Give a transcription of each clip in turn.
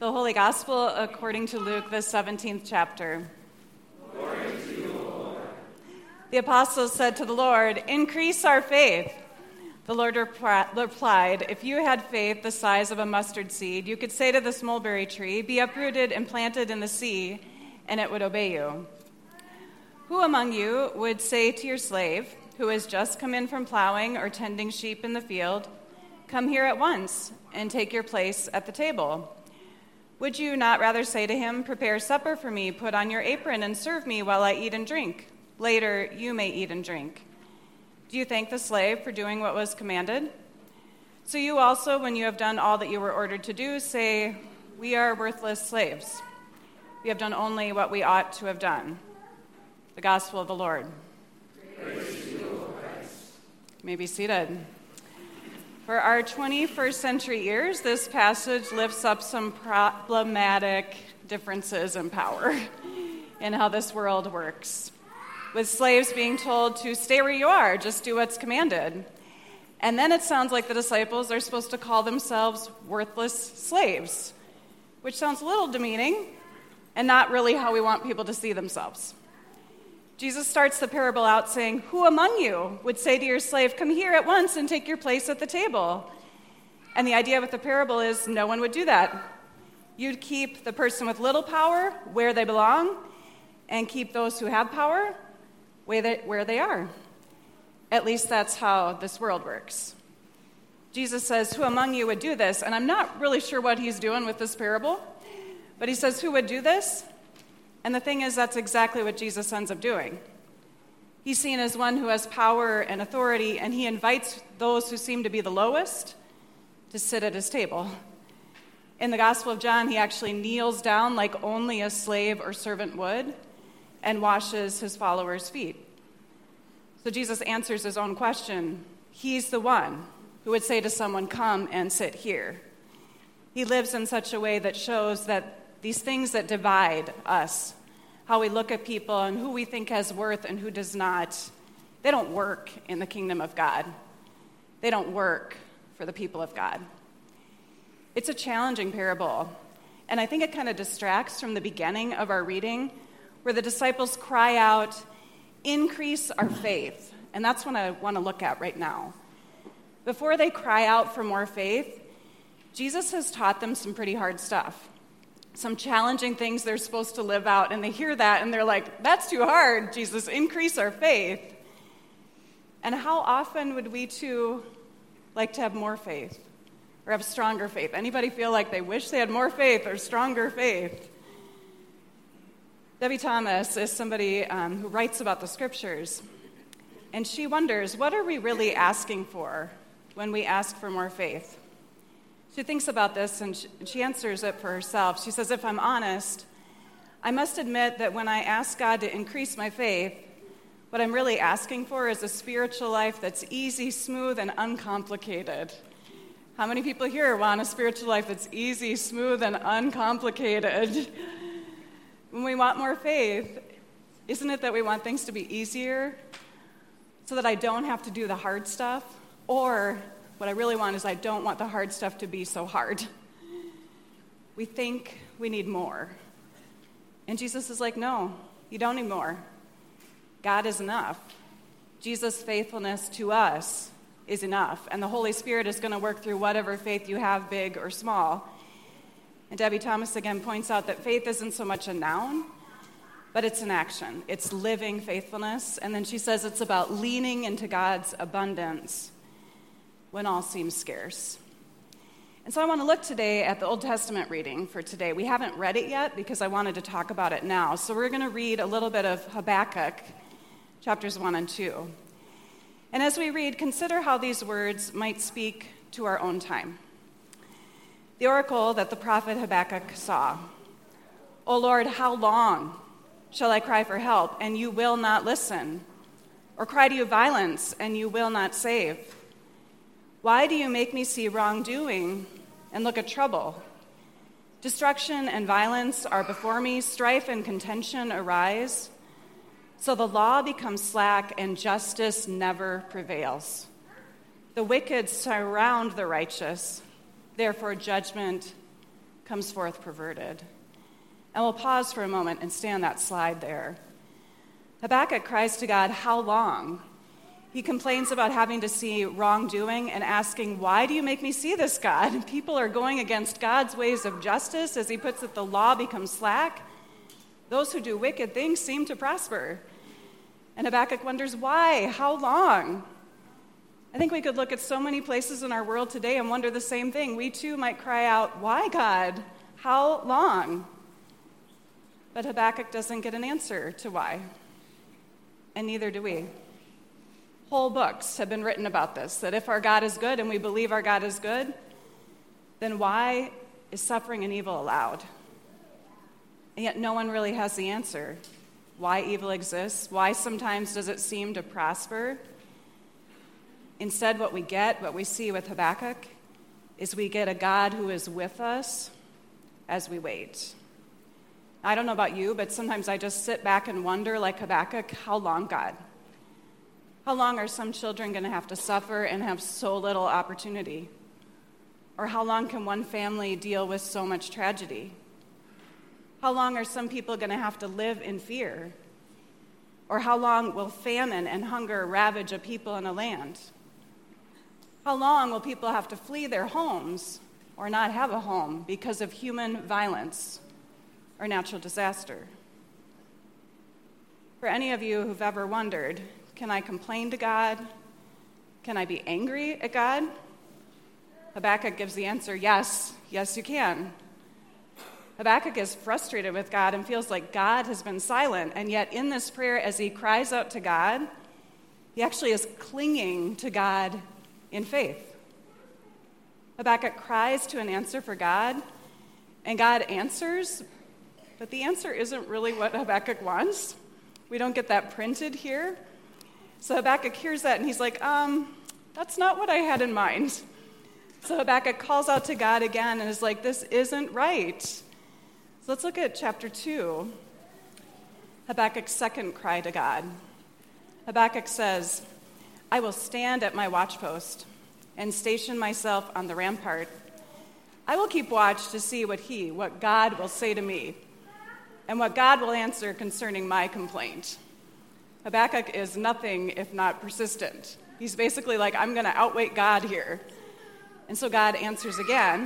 The Holy Gospel according to Luke, the 17th chapter. Glory to you, Lord. The apostles said to the Lord, "Increase our faith." The Lord replied, "If you had faith the size of a mustard seed, you could say to this mulberry tree, 'Be uprooted and planted in the sea,' and it would obey you. Who among you would say to your slave, who has just come in from plowing or tending sheep in the field, 'Come here at once and take your place at the table'? Would you not rather say to him, 'Prepare supper for me, put on your apron, and serve me while I eat and drink? Later you may eat and drink'? Do you thank the slave for doing what was commanded? So you also, when you have done all that you were ordered to do, say, 'We are worthless slaves. We have done only what we ought to have done.'" The Gospel of the Lord. Praise to you, O Christ. You may be seated. For our 21st century ears, this passage lifts up some problematic differences in power in how this world works, with slaves being told to stay where you are, just do what's commanded. And then it sounds like the disciples are supposed to call themselves worthless slaves, which sounds a little demeaning and not really how we want people to see themselves. Jesus starts the parable out saying, "Who among you would say to your slave, 'Come here at once and take your place at the table'?" And the idea with the parable is no one would do that. You'd keep the person with little power where they belong and keep those who have power where they are. At least that's how this world works. Jesus says, "Who among you would do this?" And I'm not really sure what he's doing with this parable, but he says, "Who would do this?" And the thing is, that's exactly what Jesus ends up doing. He's seen as one who has power and authority, and he invites those who seem to be the lowest to sit at his table. In the Gospel of John, he actually kneels down like only a slave or servant would and washes his followers' feet. So Jesus answers his own question. He's the one who would say to someone, "Come and sit here." He lives in such a way that shows that these things that divide us, how we look at people and who we think has worth and who does not, they don't work in the kingdom of God. They don't work for the people of God. It's a challenging parable, and I think it kind of distracts from the beginning of our reading, where the disciples cry out, "Increase our faith." And that's what I want to look at right now. Before they cry out for more faith, Jesus has taught them some pretty hard stuff. Some challenging things they're supposed to live out, and they hear that and they're like, "That's too hard, Jesus, increase our faith." And how often would we too like to have more faith or have stronger faith? Anybody feel like they wish they had more faith or stronger faith? Debbie Thomas is somebody who writes about the scriptures, and she wonders, what are we really asking for when we ask for more faith? She thinks about this, and she answers it for herself. She says, "If I'm honest, I must admit that when I ask God to increase my faith, what I'm really asking for is a spiritual life that's easy, smooth, and uncomplicated." How many people here want a spiritual life that's easy, smooth, and uncomplicated? When we want more faith, isn't it that we want things to be easier so that I don't have to do the hard stuff? Or what I really want is I don't want the hard stuff to be so hard. We think we need more. And Jesus is like, no, you don't need more. God is enough. Jesus' faithfulness to us is enough. And the Holy Spirit is going to work through whatever faith you have, big or small. And Debbie Thomas again points out that faith isn't so much a noun, but it's an action. It's living faithfulness. And then she says it's about leaning into God's abundance when all seems scarce. And so I want to look today at the Old Testament reading for today. We haven't read it yet because I wanted to talk about it now. So we're going to read a little bit of Habakkuk, chapters 1 and 2. And as we read, consider how these words might speak to our own time. The oracle that the prophet Habakkuk saw. "O Lord, how long shall I cry for help, and you will not listen? Or cry to you violence, and you will not save? Why do you make me see wrongdoing and look at trouble? Destruction and violence are before me, strife and contention arise. So the law becomes slack and justice never prevails. The wicked surround the righteous, therefore judgment comes forth perverted. And we'll pause for a moment and stay on that slide there. Habakkuk cries to God, "How long?" He complains about having to see wrongdoing and asking, "Why do you make me see this, God?" People are going against God's ways of justice. As he puts it, the law becomes slack. Those who do wicked things seem to prosper. And Habakkuk wonders, why? How long? I think we could look at so many places in our world today and wonder the same thing. We too might cry out, "Why, God? How long?" But Habakkuk doesn't get an answer to why. And neither do we. Whole books have been written about this, that if our God is good and we believe our God is good, then why is suffering and evil allowed? And yet no one really has the answer. Why evil exists, why sometimes does it seem to prosper. Instead, what we see with Habakkuk, is we get a God who is with us as we wait. I don't know about you, but sometimes I just sit back and wonder, like Habakkuk, how long, God? How long are some children going to have to suffer and have so little opportunity? Or how long can one family deal with so much tragedy? How long are some people going to have to live in fear? Or how long will famine and hunger ravage a people and a land? How long will people have to flee their homes or not have a home because of human violence or natural disaster? For any of you who've ever wondered, can I complain to God? Can I be angry at God? Habakkuk gives the answer, yes, you can. Habakkuk is frustrated with God and feels like God has been silent, and yet in this prayer, as he cries out to God, he actually is clinging to God in faith. Habakkuk cries to an answer for God, and God answers, but the answer isn't really what Habakkuk wants. We don't get that printed here. So Habakkuk hears that, and he's like, that's not what I had in mind. So Habakkuk calls out to God again and is like, this isn't right. So let's look at chapter 2, Habakkuk's second cry to God. Habakkuk says, "I will stand at my watchpost and station myself on the rampart. I will keep watch to see what God will say to me, and what God will answer concerning my complaint." Habakkuk is nothing if not persistent. He's basically like, I'm going to outwait God here. And so God answers again.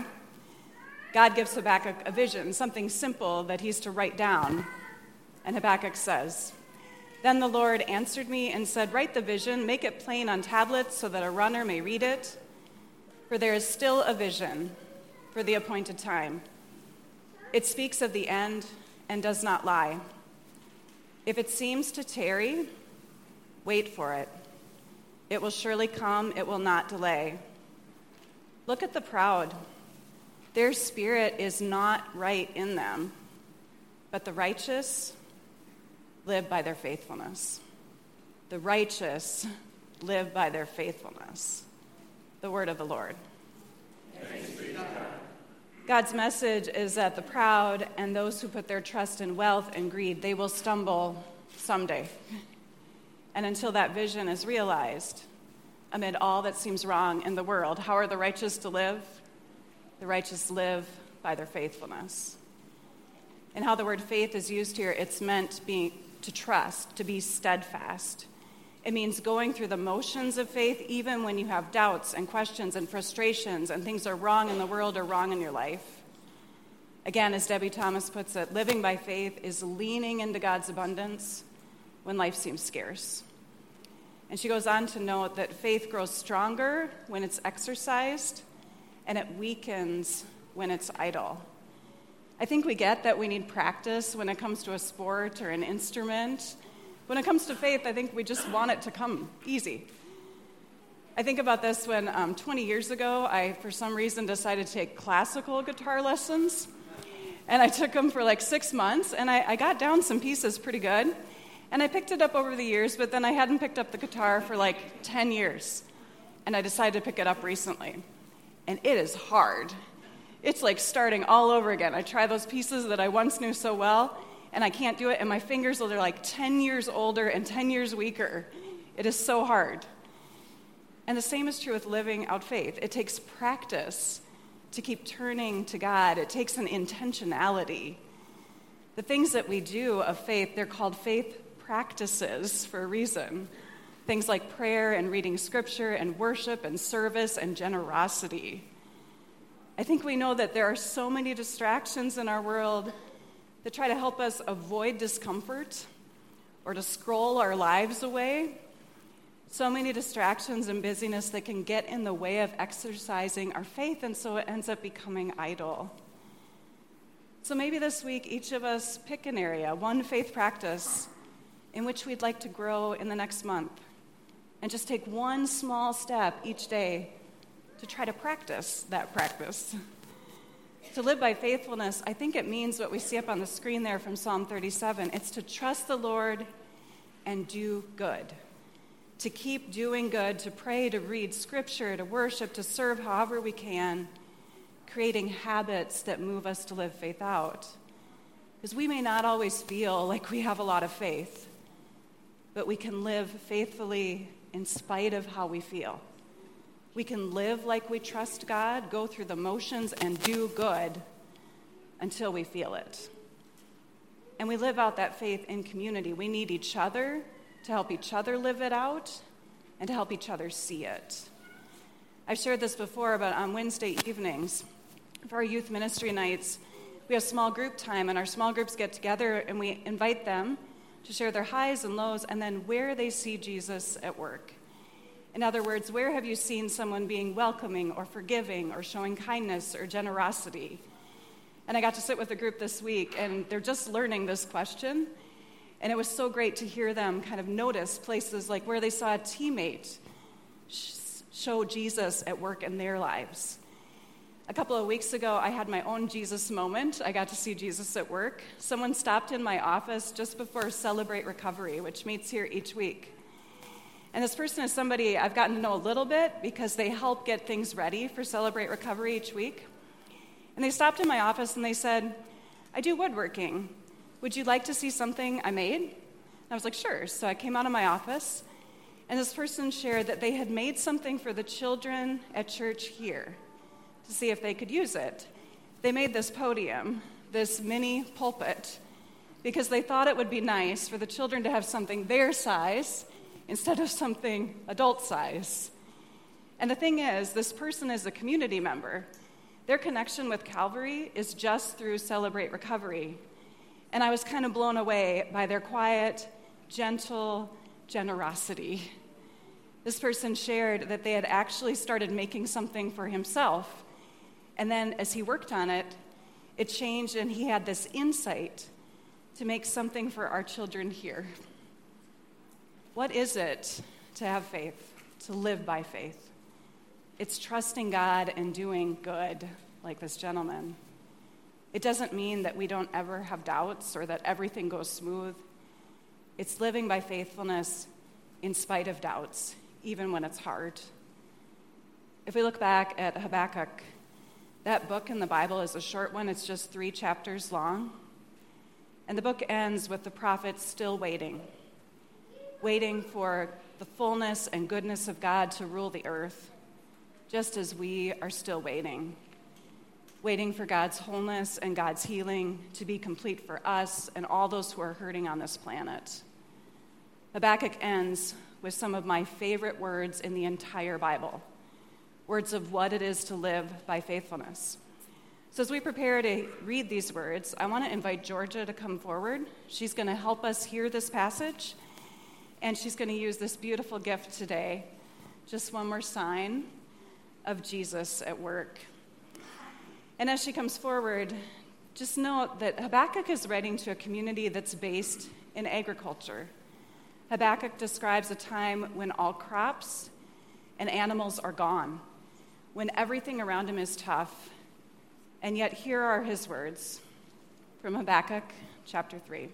God gives Habakkuk a vision, something simple that he's to write down. And Habakkuk says, "Then the Lord answered me and said, write the vision, make it plain on tablets so that a runner may read it. For there is still a vision for the appointed time. It speaks of the end and does not lie. If it seems to tarry, wait for it. It will surely come, it will not delay. Look at the proud. Their spirit is not right in them, but the righteous live by their faithfulness." The righteous live by their faithfulness. The word of the Lord. Thanks be to God. God's message is that the proud and those who put their trust in wealth and greed, they will stumble someday. And until that vision is realized, amid all that seems wrong in the world, how are the righteous to live? The righteous live by their faithfulness. And how the word faith is used here, it's meant to trust, to be steadfast. It means going through the motions of faith even when you have doubts and questions and frustrations and things are wrong in the world or wrong in your life. Again, as Debbie Thomas puts it, living by faith is leaning into God's abundance when life seems scarce. And she goes on to note that faith grows stronger when it's exercised, and it weakens when it's idle. I think we get that we need practice when it comes to a sport or an instrument. When it comes to faith, I think we just want it to come easy. I think about this when 20 years ago, I, for some reason, decided to take classical guitar lessons. And I took them for like 6 months, and I got down some pieces pretty good. And I picked it up over the years, but then I hadn't picked up the guitar for like 10 years. And I decided to pick it up recently. And it is hard. It's like starting all over again. I try those pieces that I once knew so well, and I can't do it, and my fingers are like 10 years older and 10 years weaker. It is so hard. And the same is true with living out faith. It takes practice to keep turning to God, it takes an intentionality. The things that we do of faith, they're called faith practices for a reason. Things like prayer and reading scripture and worship and service and generosity. I think we know that there are so many distractions in our world that try to help us avoid discomfort or to scroll our lives away. So many distractions and busyness that can get in the way of exercising our faith, and so it ends up becoming idle. So maybe this week, each of us pick an area, one faith practice, in which we'd like to grow in the next month, and just take one small step each day to try to practice that practice. To live by faithfulness, I think it means what we see up on the screen there from Psalm 37. It's to trust the Lord and do good. To keep doing good, to pray, to read scripture, to worship, to serve however we can, creating habits that move us to live faith out. Because we may not always feel like we have a lot of faith, but we can live faithfully in spite of how we feel. We can live like we trust God, go through the motions, and do good until we feel it. And we live out that faith in community. We need each other to help each other live it out and to help each other see it. I've shared this before, but on Wednesday evenings, for our youth ministry nights, we have small group time, and our small groups get together, and we invite them to share their highs and lows, and then where they see Jesus at work. In other words, where have you seen someone being welcoming or forgiving or showing kindness or generosity? And I got to sit with a group this week, and they're just learning this question. And it was so great to hear them kind of notice places like where they saw a teammate show Jesus at work in their lives. A couple of weeks ago, I had my own Jesus moment. I got to see Jesus at work. Someone stopped in my office just before Celebrate Recovery, which meets here each week. And this person is somebody I've gotten to know a little bit because they help get things ready for Celebrate Recovery each week. And they stopped in my office and they said, "I do woodworking. Would you like to see something I made?" And I was like, "Sure." So I came out of my office, and this person shared that they had made something for the children at church here to see if they could use it. They made this podium, this mini pulpit, because they thought it would be nice for the children to have something their size instead of something adult size. And the thing is, this person is a community member. Their connection with Calvary is just through Celebrate Recovery. And I was kind of blown away by their quiet, gentle generosity. This person shared that they had actually started making something for himself. And then as he worked on it, it changed, and he had this insight to make something for our children here. What is it to have faith, to live by faith? It's trusting God and doing good, like this gentleman. It doesn't mean that we don't ever have doubts or that everything goes smooth. It's living by faithfulness in spite of doubts, even when it's hard. If we look back at Habakkuk, that book in the Bible is a short one. It's just 3 chapters long. And the book ends with the prophet still waiting for the fullness and goodness of God to rule the earth, just as we are still waiting for God's wholeness and God's healing to be complete for us and all those who are hurting on this planet. Habakkuk ends with some of my favorite words in the entire Bible, words of what it is to live by faithfulness. So as we prepare to read these words, I want to invite Georgia to come forward. She's going to help us hear this passage, and she's going to use this beautiful gift today, just one more sign of Jesus at work. And as she comes forward, just note that Habakkuk is writing to a community that's based in agriculture. Habakkuk describes a time when all crops and animals are gone, when everything around him is tough. And yet here are his words from Habakkuk chapter 3.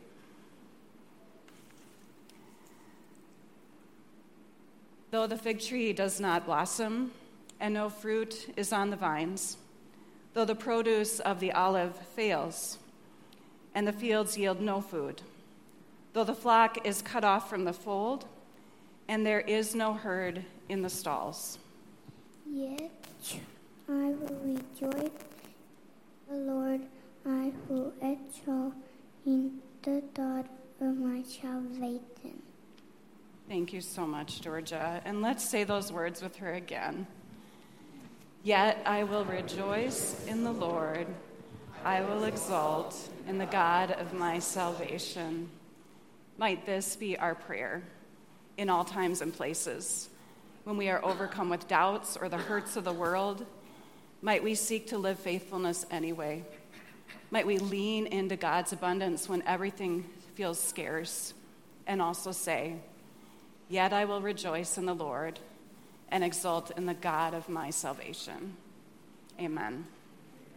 Though the fig tree does not blossom, and no fruit is on the vines, though the produce of the olive fails, and the fields yield no food, though the flock is cut off from the fold, and there is no herd in the stalls. Yeah. I will rejoice in the Lord. I will exalt in the God of my salvation. Thank you so much, Georgia. And let's say those words with her again. Yet I will rejoice in the Lord. I will exult in the God of my salvation. Might this be our prayer in all times and places. When we are overcome with doubts or the hurts of the world, might we seek to live faithfulness anyway. Might we lean into God's abundance when everything feels scarce, and also say, yet I will rejoice in the Lord and exult in the God of my salvation. Amen.